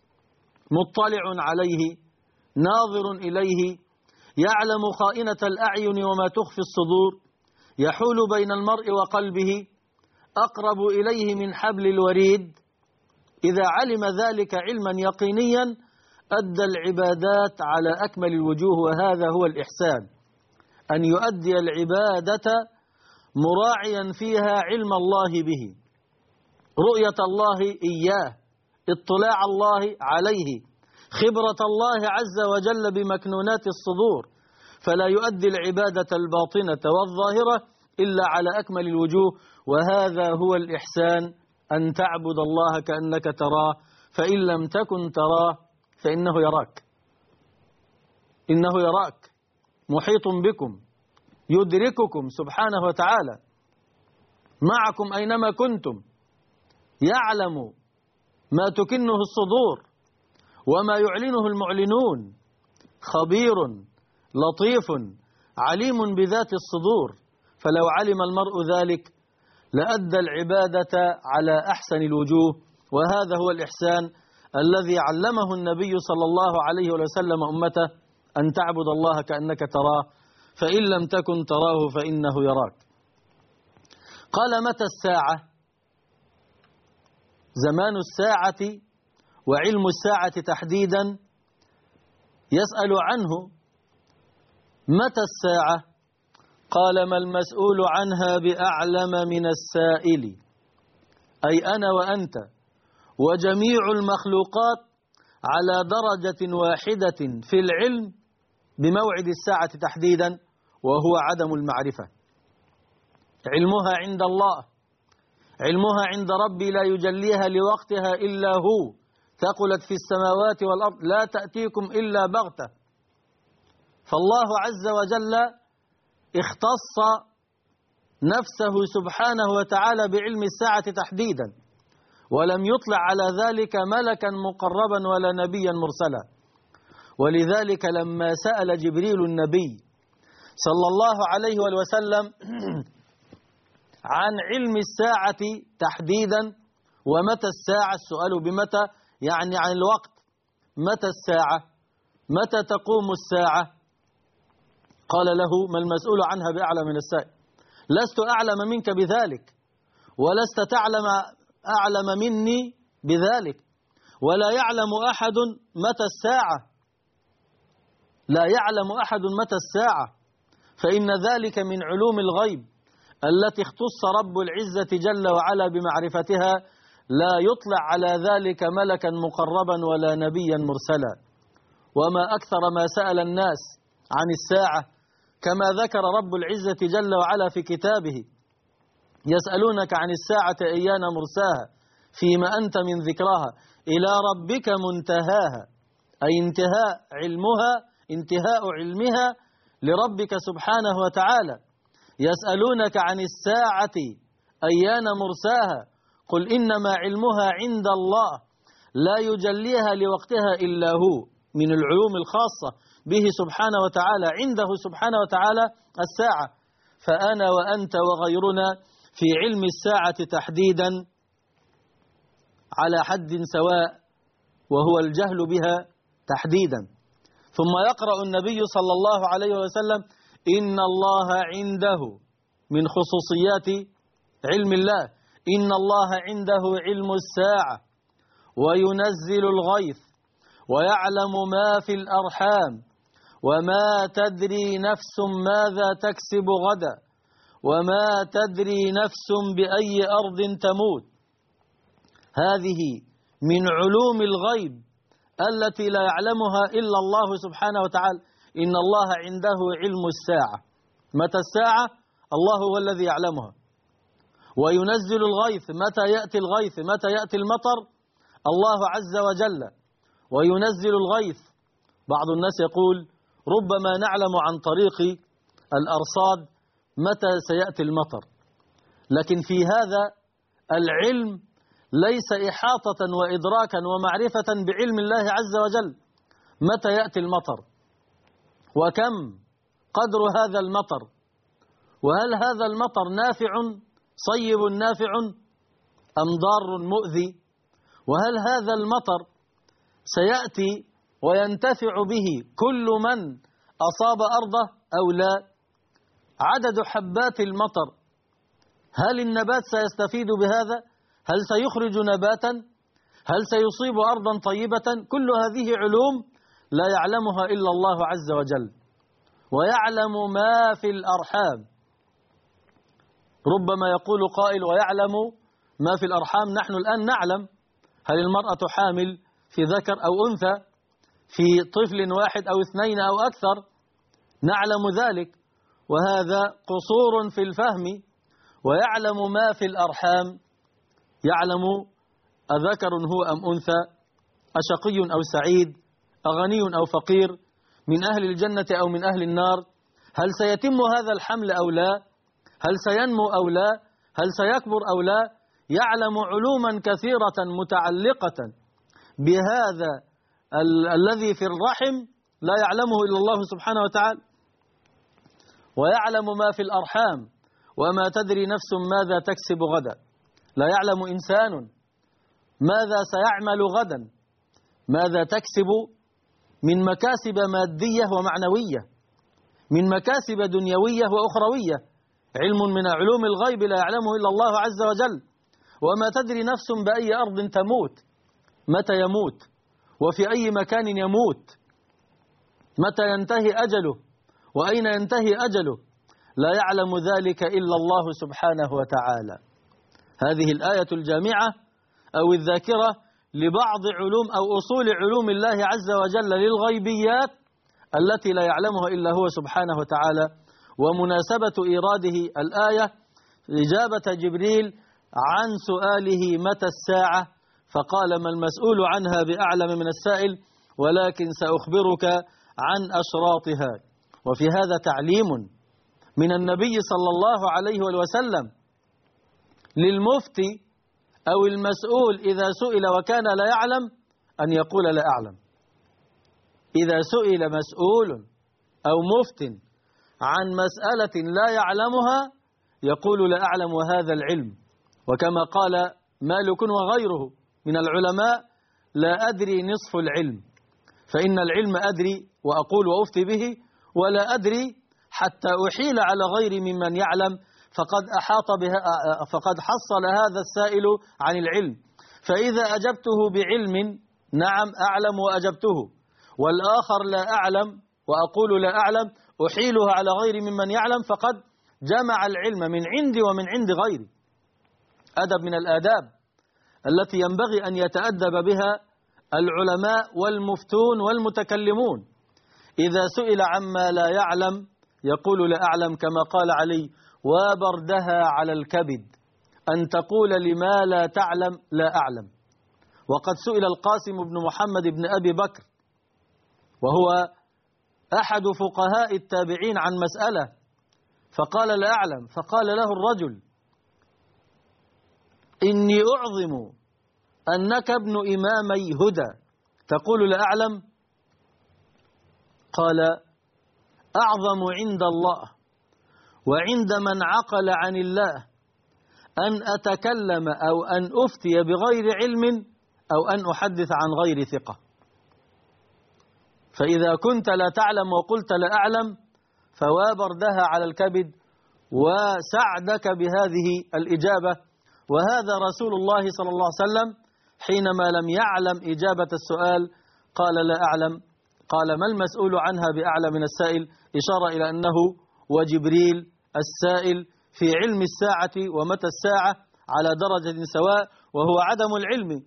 مطلع عليه، ناظر إليه، يعلم خائنة الأعين وما تخفي الصدور، يحول بين المرء وقلبه، أقرب إليه من حبل الوريد، إذا علم ذلك علما يقينيا أدى العبادات على أكمل الوجوه. وهذا هو الإحسان: أن يؤدي العبادة مراعيا فيها علم الله به، رؤية الله إياه، اطلاع الله عليه، خبرة الله عز وجل بمكنونات الصدور. فلا يؤدي العبادة الباطنة والظاهرة إلا على أكمل الوجوه. وهذا هو الإحسان: أن تعبد الله كأنك تراه، فإن لم تكن تراه فإنه يراك. إنه يراك، محيط بكم، يدرككم سبحانه وتعالى، معكم أينما كنتم، يعلم ما تكنه الصدور وما يعلنه المعلنون، خبير لطيف عليم بذات الصدور. فلو علم المرء ذلك لأدى العبادة على أحسن الوجوه. وهذا هو الإحسان الذي علمه النبي صلى الله عليه وسلم أمته: أن تعبد الله كأنك تراه، فإن لم تكن تراه فإنه يراك. قال: متى الساعة؟ زمان الساعة وعلم الساعة تحديدا يسأل عنه. متى الساعة؟ قال: ما المسؤول عنها بأعلم من السائل. أي أنا وأنت وجميع المخلوقات على درجة واحدة في العلم بموعد الساعة تحديدا، وهو عدم المعرفة. علمها عند الله، علمها عند ربي لا يجليها لوقتها إلا هو، ثقلت في السماوات والأرض لا تأتيكم إلا بغتة. فالله عز وجل اختص نفسه سبحانه وتعالى بعلم الساعة تحديدا، ولم يطلع على ذلك ملكا مقربا ولا نبيا مرسلا. ولذلك لما سأل جبريل النبي صلى الله عليه وسلم عن علم الساعة تحديدا ومتى الساعة، السؤال بمتى يعني عن الوقت، متى الساعة، متى تقوم الساعة؟ قال له: ما المسؤول عنها بأعلم من السائل. لست أعلم منك بذلك، ولست تعلم أعلم مني بذلك، ولا يعلم أحد متى الساعة، لا يعلم أحد متى الساعة، فإن ذلك من علوم الغيب التي اختص رب العزة جل وعلا بمعرفتها، لا يطلع على ذلك ملكا مقربا ولا نبيا مرسلا. وما أكثر ما سأل الناس عن الساعة، كما ذكر رب العزة جل وعلا في كتابه: يسألونك عن الساعة أيان مرساها فيما أنت من ذكراها إلى ربك منتهاها، أي انتهاء علمها انتهاء علمها لربك سبحانه وتعالى. يسألونك عن الساعة أيان مرساها قل إنما علمها عند الله لا يجليها لوقتها إلا هو، من العلوم الخاصة به سبحانه وتعالى، عنده سبحانه وتعالى الساعة. فأنا وأنت وغيرنا في علم الساعة تحديدا على حد سواء، وهو الجهل بها تحديدا. ثم يقرأ النبي صلى الله عليه وسلم إن الله عنده، من خصوصيات علم الله، إن الله عنده علم الساعة وينزل الغيث ويعلم ما في الأرحام وما تدري نفس ماذا تكسب غدا وما تدري نفس بأي أرض تموت. هذه من علوم الغيب التي لا يعلمها إلا الله سبحانه وتعالى. إن الله عنده علم الساعة، متى الساعة؟ الله هو الذي يعلمها. وينزل الغيث، متى يأتي الغيث، متى يأتي المطر؟ الله عز وجل. وينزل الغيث، بعض الناس يقول ربما نعلم عن طريق الأرصاد متى سيأتي المطر، لكن في هذا العلم ليس إحاطة وإدراكا ومعرفة بعلم الله عز وجل. متى يأتي المطر، وكم قدر هذا المطر، وهل هذا المطر نافع صيب نافع أم ضار مؤذي، وهل هذا المطر سيأتي وينتفع به كل من أصاب أرضه أو لا، عدد حبات المطر، هل النبات سيستفيد بهذا، هل سيخرج نباتا، هل سيصيب أرضا طيبة؟ كل هذه علوم لا يعلمها إلا الله عز وجل. ويعلم ما في الأرحام، ربما يقول قائل ويعلم ما في الأرحام، نحن الآن نعلم هل المرأة حامل في ذكر أو أنثى، في طفل واحد أو اثنين أو أكثر، نعلم ذلك، وهذا قصور في الفهم. ويعلم ما في الأرحام، يعلم أذكر هو أم أنثى، أشقي أو سعيد، أغني أو فقير، من أهل الجنة أو من أهل النار، هل سيتم هذا الحمل أو لا، هل سينمو أو لا، هل سيكبر أو لا. يعلم علوما كثيرة متعلقة بهذا ال الذي في الرحم لا يعلمه إلا الله سبحانه وتعالى. ويعلم ما في الأرحام وما تدري نفس ماذا تكسب غدا، لا يعلم إنسان ماذا سيعمل غدا، ماذا تكسب من مكاسب مادية ومعنوية، من مكاسب دنيوية وأخروية. علم من علوم الغيب لا يعلمه إلا الله عز وجل. وما تدري نفس بأي أرض تموت، متى يموت وفي أي مكان يموت، متى ينتهي أجله وأين ينتهي أجله، لا يعلم ذلك إلا الله سبحانه وتعالى. هذه الآية الجامعة أو الذاكرة لبعض علوم أو أصول علوم الله عز وجل للغيبيات التي لا يعلمها إلا هو سبحانه وتعالى. ومناسبة إيراده الآية إجابة جبريل عن سؤاله متى الساعة، فقال ما المسؤول عنها بأعلم من السائل ولكن سأخبرك عن أشراطها. وفي هذا تعليم من النبي صلى الله عليه وسلم للمفتي أو المسؤول إذا سئل وكان لا يعلم أن يقول لا أعلم. إذا سئل مسؤول أو مفت عن مسألة لا يعلمها يقول لا أعلم هذا العلم. وكما قال مالك وغيره من العلماء لا أدري نصف العلم، فإن العلم أدري وأقول وأفتي به، ولا أدري حتى أحيل على غيري ممن يعلم فقد أحاط بها، فقد حصل هذا السائل عن العلم. فإذا أجبته بعلم نعم أعلم وأجبته، والآخر لا أعلم وأقول لا أعلم أحيله على غيري ممن يعلم فقد جمع العلم من عندي ومن عند غيري. أدب من الآداب التي ينبغي أن يتأدب بها العلماء والمفتون والمتكلمون. إذا سئل عما لا يعلم يقول لا أعلم، كما قال علي وبردها على الكبد، أن تقول لما لا تعلم لا أعلم. وقد سئل القاسم بن محمد بن أبي بكر وهو أحد فقهاء التابعين عن مسألة فقال لا أعلم، فقال له الرجل إني أعظم أنك ابن إمامي هدى تقول لا أعلم؟ قال أعظم عند الله وعند من عقل عن الله أن أتكلم أو أن أفتي بغير علم أو أن أحدث عن غير ثقة. فإذا كنت لا تعلم وقلت لا أعلم فوابردها على الكبد وسعدك بهذه الإجابة. وهذا رسول الله صلى الله عليه وسلم حينما لم يعلم إجابة السؤال قال لا أعلم، قال ما المسؤول عنها بأعلم من السائل، إشارة إلى أنه وجبريل السائل في علم الساعة ومتى الساعة على درجة سواء وهو عدم العلم.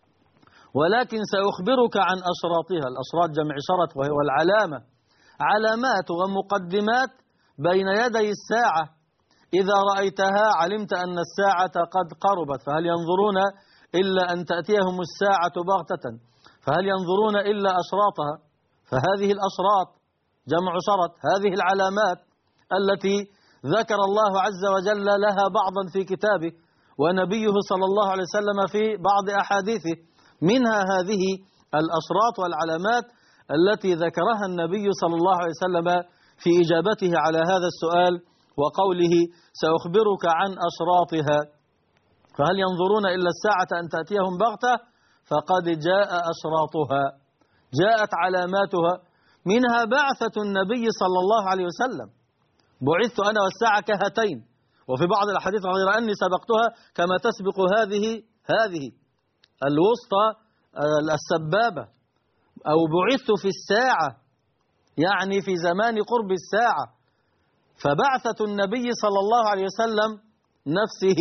ولكن سأخبرك عن أشراطها، الأشراط جمع شرط وهو العلامة، علامات ومقدمات بين يدي الساعة إذا رأيتها علمت أن الساعة قد قربت. فهل ينظرون إلا أن تأتيهم الساعة بغتة، فهل ينظرون إلا أشراطها؟ فهذه الأشراط جمع شرط، هذه العلامات التي ذكر الله عز وجل لها بعضا في كتابه ونبيه صلى الله عليه وسلم في بعض أحاديثه، منها هذه الأشراط والعلامات التي ذكرها النبي صلى الله عليه وسلم في إجابته على هذا السؤال وقوله سأخبرك عن أشراطها. فهل ينظرون إلا الساعة أن تأتيهم بغتة؟ فقد جاء أشراطها، جاءت علاماتها، منها بعثة النبي صلى الله عليه وسلم، بعثت أنا والساعة كهاتين، وفي بعض الأحاديث غير أني سبقتها كما تسبق هذه هذه الوسطى السبابة، أو بعثت في الساعة يعني في زمان قرب الساعة. فبعثة النبي صلى الله عليه وسلم نفسه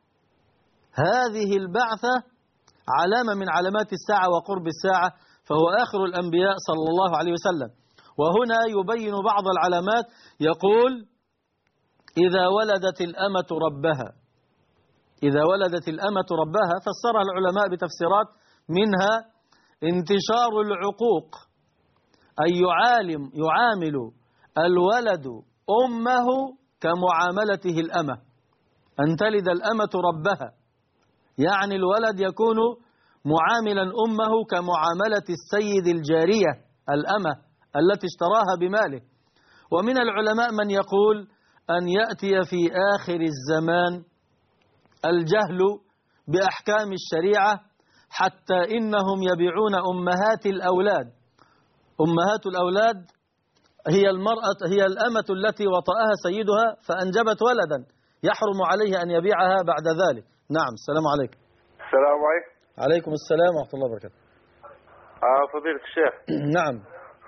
هذه البعثة علامة من علامات الساعة وقرب الساعة، فهو آخر الأنبياء صلى الله عليه وسلم. وهنا يبين بعض العلامات، يقول إذا ولدت الأمة ربها، إذا ولدت الأمة ربها فسرها العلماء بتفسيرات، منها انتشار العقوق، أي يعالم يعامل الولد أمه كمعاملته الأمة، أن تلد الأمة ربها، يعني الولد يكون معاملا أمه كمعاملة السيد الجارية الأمة التي اشتراها بماله. ومن العلماء من يقول أن يأتي في آخر الزمان الجهل بأحكام الشريعة حتى إنهم يبيعون أمهات الأولاد. أمهات الأولاد هي المرأة، هي الأمة التي وطأها سيدها فأنجبت ولدا، يحرم عليه أن يبيعها بعد ذلك. نعم. السلام عليكم. السلام عليكم. عليكم السلام ورحمة الله وبركاته. آه فضيلة الشيخ. نعم.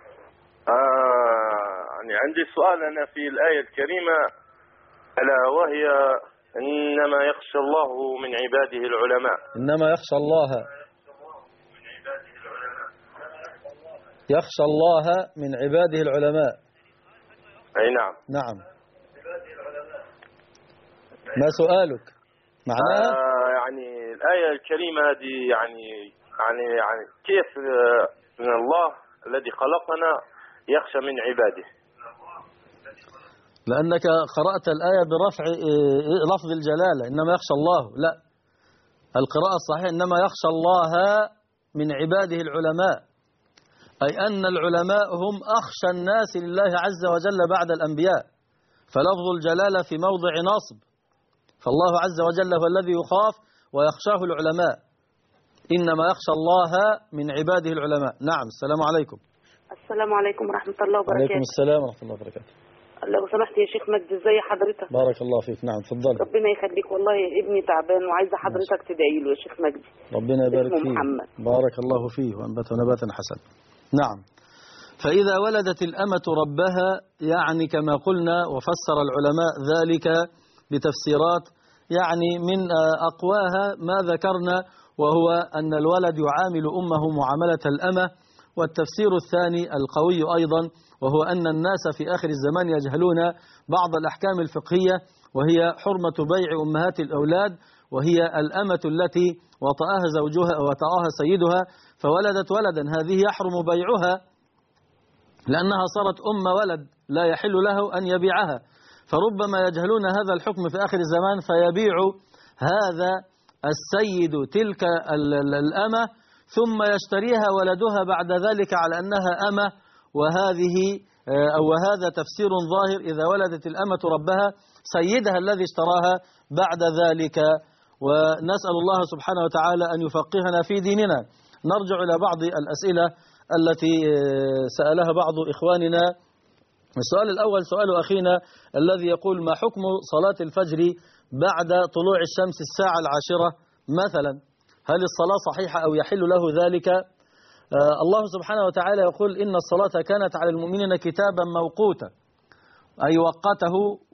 آه يعني عندي سؤال أنا في الآية الكريمة، ألا وهي إنما يخشى الله من عباده العلماء. إنما يخشى الله يخشى الله من عباده العلماء. أي نعم. نعم. ما سؤالك؟ معناها آه يعني الآية الكريمة هذه يعني يعني يعني كيف من الله الذي خلقنا يخشى من عباده؟ لأنك قرأت الآية برفع لفظ الجلالة إنما يخشى الله، لا، القراءة الصحيحة إنما يخشى الله من عباده العلماء، أي أن العلماء هم أخشى الناس لله عز وجل بعد الأنبياء، فلفظ الجلالة في موضع نصب، فالله عز وجل هو الذي يخاف ويخشاه العلماء، إنما يخشى الله من عباده العلماء. نعم. السلام عليكم. السلام عليكم ورحمة الله وبركاته. وعليكم السلام ورحمة الله وبركاته. لو سمحت يا شيخ مجد، ازي حضرتك؟ بارك الله فيك. نعم تفضل. ربنا يخليك، والله ابني تعبان وعايزة حضرتك تدعي له يا شيخ مجدي. ربنا يبارك فيك. محمد. بارك الله فيه وأنبته نباتا حسنا. نعم. فإذا ولدت الأمة ربها يعني كما قلنا وفسر العلماء ذلك بتفسيرات، يعني من أقواها ما ذكرنا، وهو أن الولد يعامل أمه معاملة الأمة. والتفسير الثاني القوي أيضا وهو أن الناس في آخر الزمان يجهلون بعض الأحكام الفقهية، وهي حرمة بيع أمهات الأولاد وهي الأمة التي وطأها زوجها وطأها سيدها فولدت ولدا، هذه يحرم بيعها لأنها صارت أم ولد لا يحل له أن يبيعها. فربما يجهلون هذا الحكم في آخر الزمان فيبيع هذا السيد تلك الأمة ثم يشتريها ولدها بعد ذلك على أنها أمة، وهذه أو وهذا تفسير ظاهر إذا ولدت الأمة ربها سيدها الذي اشتراها بعد ذلك. ونسأل الله سبحانه وتعالى أن يفقهنا في ديننا. نرجع إلى بعض الأسئلة التي سألها بعض إخواننا. السؤال الأول سؤال أخينا الذي يقول: ما حكم صلاة الفجر بعد طلوع الشمس الساعة العاشرة مثلا؟ هل الصلاة صحيحة أو يحل له ذلك؟ آه الله سبحانه وتعالى يقول: إن الصلاة كانت على المؤمنين كتابا موقوتا، أي وقته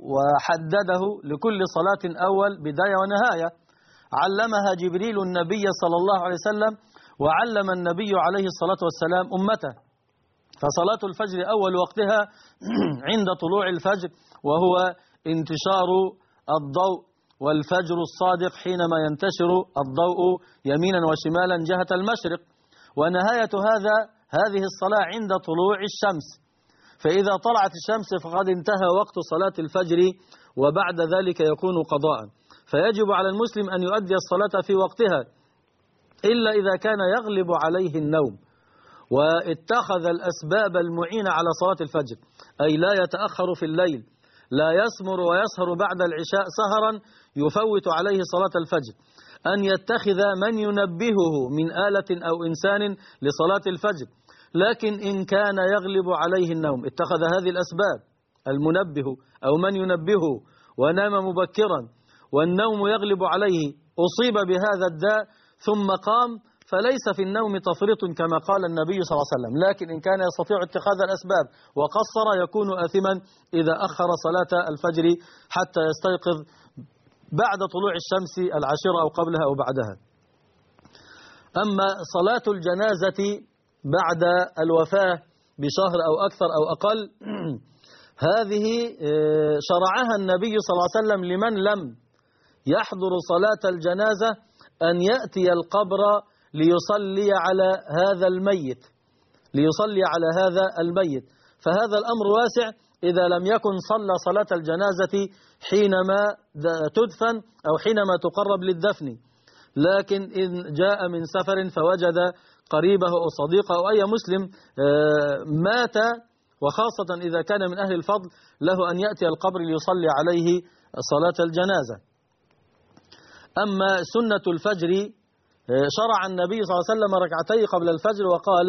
وحدده لكل صلاة أول بداية ونهاية. علمها جبريل النبي صلى الله عليه وسلم، وعلم النبي عليه الصلاة والسلام أمته. فصلاة الفجر أول وقتها عند طلوع الفجر، وهو انتشار الضوء، والفجر الصادق حينما ينتشر الضوء يمينا وشمالا جهة المشرق. ونهاية هذا هذه الصلاة عند طلوع الشمس، فإذا طلعت الشمس فقد انتهى وقت صلاة الفجر، وبعد ذلك يكون قضاء. فيجب على المسلم أن يؤدي الصلاة في وقتها، إلا إذا كان يغلب عليه النوم واتخذ الأسباب المعينة على صلاة الفجر، أي لا يتأخر في الليل، لا يسمر ويسهر بعد العشاء سهرا يفوت عليه صلاة الفجر، أن يتخذ من ينبهه من آلة أو إنسان لصلاة الفجر. لكن إن كان يغلب عليه النوم اتخذ هذه الأسباب، المنبه أو من ينبهه، ونام مبكرا والنوم يغلب عليه، أصيب بهذا الداء ثم قام، فليس في النوم تفريط كما قال النبي صلى الله عليه وسلم. لكن إن كان يستطيع اتخاذ الأسباب وقصر يكون آثما إذا أخر صلاة الفجر حتى يستيقظ بعد طلوع الشمس العاشرة أو قبلها أو بعدها. أما صلاة الجنازة بعد الوفاة بشهر أو أكثر أو أقل هذه شرعها النبي صلى الله عليه وسلم لمن لم يحضر صلاة الجنازة أن يأتي القبر ليصلي على هذا الميت ليصلي على هذا الميت فهذا الأمر واسع إذا لم يكن صلى صلاة الجنازة حينما تدفن أو حينما تقرب للدفن. لكن إن جاء من سفر فوجد قريبه أو صديقه أو أي مسلم مات، وخاصة إذا كان من أهل الفضل، له أن يأتي القبر ليصلي عليه صلاة الجنازة. أما سنة الفجر شرع النبي صلى الله عليه وسلم ركعتي قبل الفجر وقال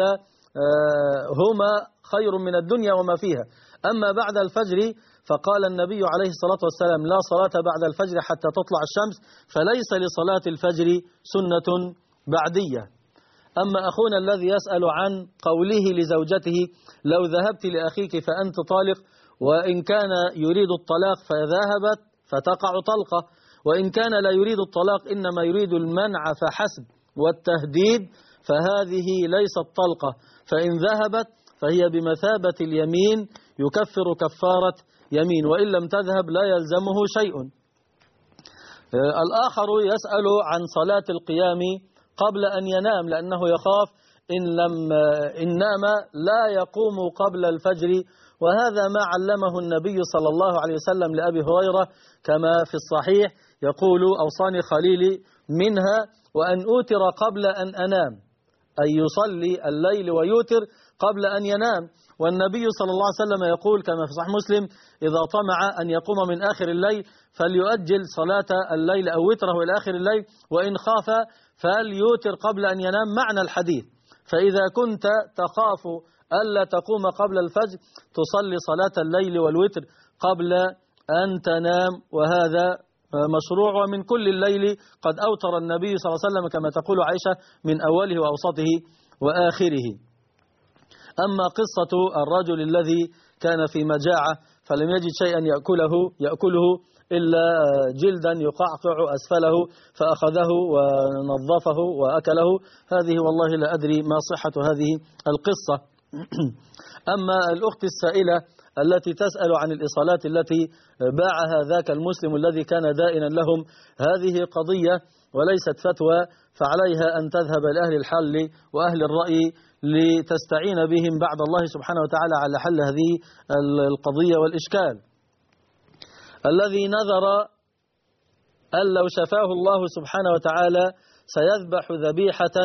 هما خير من الدنيا وما فيها. أما بعد الفجر فقال النبي عليه الصلاة والسلام لا صلاة بعد الفجر حتى تطلع الشمس، فليس لصلاة الفجر سنة بعدية. أما أخونا الذي يسأل عن قوله لزوجته لو ذهبت لأخيك فأنت طالق، وإن كان يريد الطلاق فذهبت فتقع طلقة، وإن كان لا يريد الطلاق إنما يريد المنع فحسب والتهديد فهذه ليست طلقة، فإن ذهبت فهي بمثابة اليمين يكفر كفارة يمين، وإن لم تذهب لا يلزمه شيء. الآخر يسأل عن صلاة القيام قبل أن ينام لأنه يخاف إن لم إن نام لا يقوم قبل الفجر، وهذا ما علمه النبي صلى الله عليه وسلم لأبي هريرة كما في الصحيح يقول أوصاني خليلي منها وأن أوتر قبل أن أنام، أي يصلي الليل ويوتر قبل أن ينام. والنبي صلى الله عليه وسلم يقول كما في صحيح مسلم إذا طمع أن يقوم من آخر الليل فليؤجل صلاة الليل أو وتره إلى آخر الليل، وإن خاف فليوتر قبل أن ينام معنى الحديث. فإذا كنت تخاف ألا تقوم قبل الفجر تصلي صلاة الليل والوتر قبل أن تنام، وهذا مشروع، ومن كل الليل قد أوتر النبي صلى الله عليه وسلم كما تقول عائشة من أوله وأوسطه وآخره. أما قصة الرجل الذي كان في مجاعة فلم يجد شيئا يأكله يأكله إلا جلدا يقعقع أسفله فأخذه ونظفه وأكله، هذه والله لا أدري ما صحة هذه القصة. أما الأخت السائلة التي تسأل عن الإيصالات التي باعها ذاك المسلم الذي كان دائنا لهم. هذه قضية وليست فتوى، فعليها أن تذهب إلى أهل الحل وأهل الرأي لتستعين بهم بعد الله سبحانه وتعالى على حل هذه القضية والإشكال. الذي نذر أن لو شفاه الله سبحانه وتعالى سيذبح ذبيحة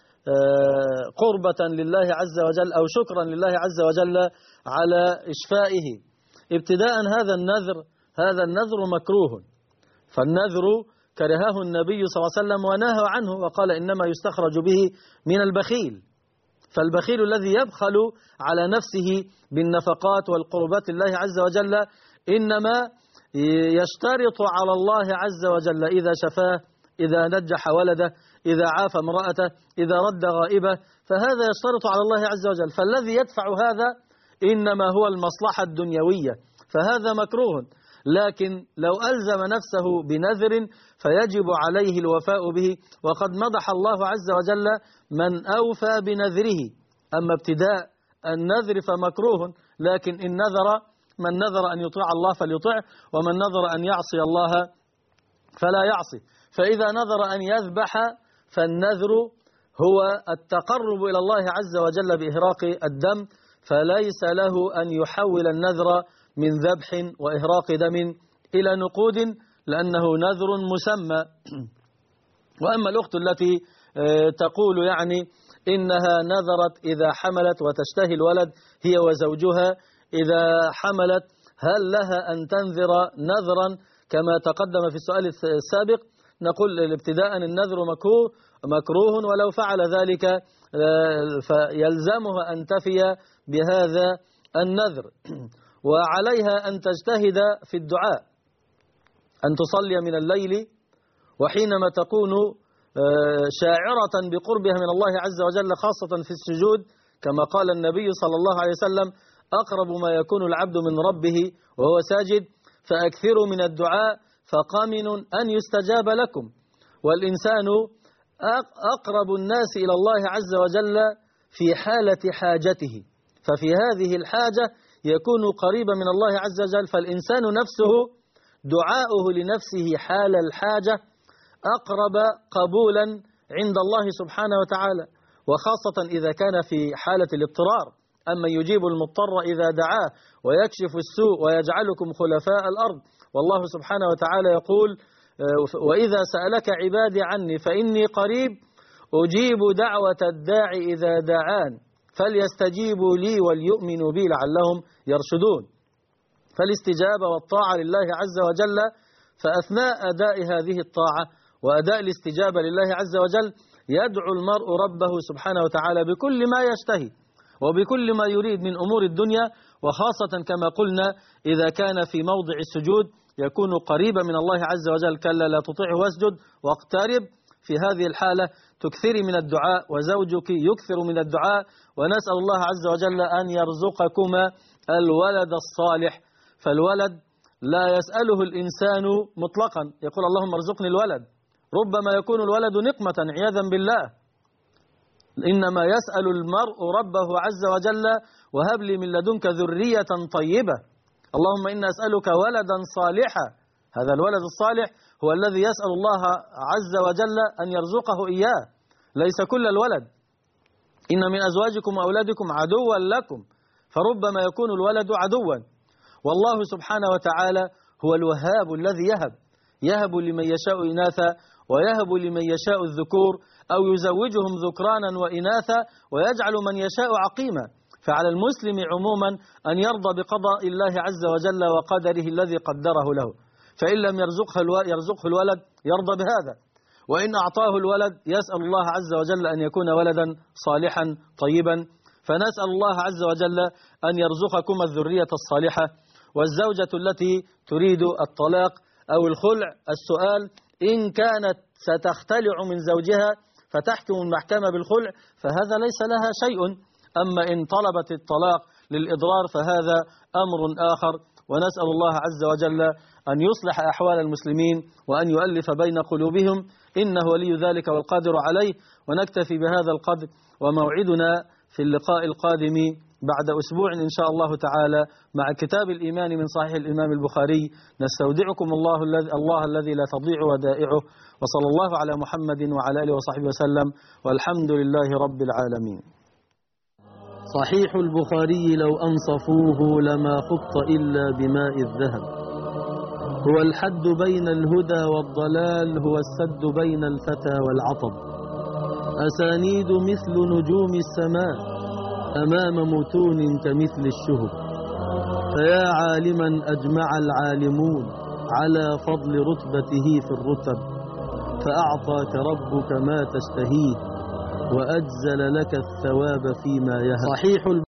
قربة لله عز وجل أو شكرا لله عز وجل على إشفائه، ابتداء هذا النذر هذا النذر مكروه، فالنذر كرهه النبي صلى الله عليه وسلم ونهى عنه وقال إنما يستخرج به من البخيل. فالبخيل الذي يبخل على نفسه بالنفقات والقربات لله عز وجل إنما يشترط على الله عز وجل إذا شفاه، إذا نجح ولده، إذا عاف امرأته، إذا رد غائبه، فهذا يشترط على الله عز وجل. فالذي يدفع هذا إنما هو المصلحة الدنيوية، فهذا مكروه. لكن لو ألزم نفسه بنذر فيجب عليه الوفاء به، وقد مدح الله عز وجل من أوفى بنذره. أما ابتداء النذر فمكروه، لكن إن نذر من نذر أن يطيع الله فليطع، ومن نذر أن يعصي الله فلا يعصي. فإذا نذر أن يذبح فالنذر هو التقرب إلى الله عز وجل بإهراق الدم، فليس له أن يحول النذر من ذبح وإهراق دم إلى نقود، لأنه نذر مسمى. وأما الأخت التي تقول يعني إنها نذرت إذا حملت وتشتهي الولد هي وزوجها، إذا حملت هل لها أن تنذر نذرا كما تقدم في السؤال السابق؟ نقول ابتداء النذر مكروه مكروه ولو فعل ذلك فيلزمها أن تفي بهذا النذر. وعليها أن تجتهد في الدعاء، أن تصلي من الليل وحينما تكون شاعرة بقربها من الله عز وجل خاصة في السجود، كما قال النبي صلى الله عليه وسلم أقرب ما يكون العبد من ربه وهو ساجد فأكثروا من الدعاء فقامن أن يستجاب لكم. والإنسان أقرب الناس إلى الله عز وجل في حالة حاجته، ففي هذه الحاجة يكون قريبا من الله عز وجل. فالإنسان نفسه دعاؤه لنفسه حال الحاجة أقرب قبولا عند الله سبحانه وتعالى، وخاصة إذا كان في حالة الاضطرار. أما يجيب المضطر إذا دعاه ويكشف السوء ويجعلكم خلفاء الأرض، والله سبحانه وتعالى يقول وإذا سألك عبادي عني فإني قريب أجيب دعوة الداعي إذا دعان فليستجيبوا لي وليؤمنوا بي لعلهم يرشدون. فالاستجابة والطاعة لله عز وجل، فأثناء أداء هذه الطاعة وأداء الاستجابة لله عز وجل يدعو المرء ربه سبحانه وتعالى بكل ما يشتهي وبكل ما يريد من أمور الدنيا، وخاصة كما قلنا إذا كان في موضع السجود يكون قريبا من الله عز وجل. كلا لا تطيعه واسجد واقترب. في هذه الحالة تكثري من الدعاء وزوجك يكثر من الدعاء، ونسأل الله عز وجل أن يرزقكما الولد الصالح. فالولد لا يسأله الإنسان مطلقا، يقول اللهم ارزقني الولد، ربما يكون الولد نقمة عياذا بالله، إنما يسأل المرء ربه عز وجل وهب لي من لدنك ذرية طيبة، اللهم إنا أسألك ولدا صالحا. هذا الولد الصالح هو الذي يسأل الله عز وجل أن يرزقه إياه، ليس كل الولد. إن من أزواجكم وأولادكم عدوا لكم، فربما يكون الولد عدوا. والله سبحانه وتعالى هو الوهاب الذي يهب يهب لمن يشاء إناثا ويهب لمن يشاء الذكور أو يزوجهم ذكرانا وإناثا ويجعل من يشاء عقيما. فعلى المسلم عموما أن يرضى بقضاء الله عز وجل وقدره الذي قدره له، فإن لم يرزقه يرزقه الولد يرضى بهذا، وإن أعطاه الولد يسأل الله عز وجل أن يكون ولدا صالحا طيبا. فنسأل الله عز وجل أن يرزقكم الذرية الصالحة. والزوجة التي تريد الطلاق أو الخلع، السؤال إن كانت ستختلع من زوجها فتحكم المحكمة بالخلع فهذا ليس لها شيء، أما إن طلبت الطلاق للإضرار فهذا أمر آخر. ونسأل الله عز وجل أن يصلح أحوال المسلمين وأن يؤلف بين قلوبهم، إنه ولي ذلك والقادر عليه. ونكتفي بهذا القدر، وموعدنا في اللقاء القادم بعد أسبوع إن شاء الله تعالى مع كتاب الإيمان من صحيح الإمام البخاري. نستودعكم الله الذي الله الذي لا تضيع ودائعه، وصلى الله على محمد وعلى آله وصحبه وسلم، والحمد لله رب العالمين. صحيح البخاري لو أنصفوه لما خط إلا بماء الذهب، هو الحد بين الهدى والضلال، هو السد بين الفتى والعطب، أسانيد مثل نجوم السماء أمام متون كمثل الشهب، فيا عالما أجمع العالمون على فضل رتبته في الرتب، فأعطاك ربك ما تشتهيه وأجزل لك الثواب فيما يهب. صحيح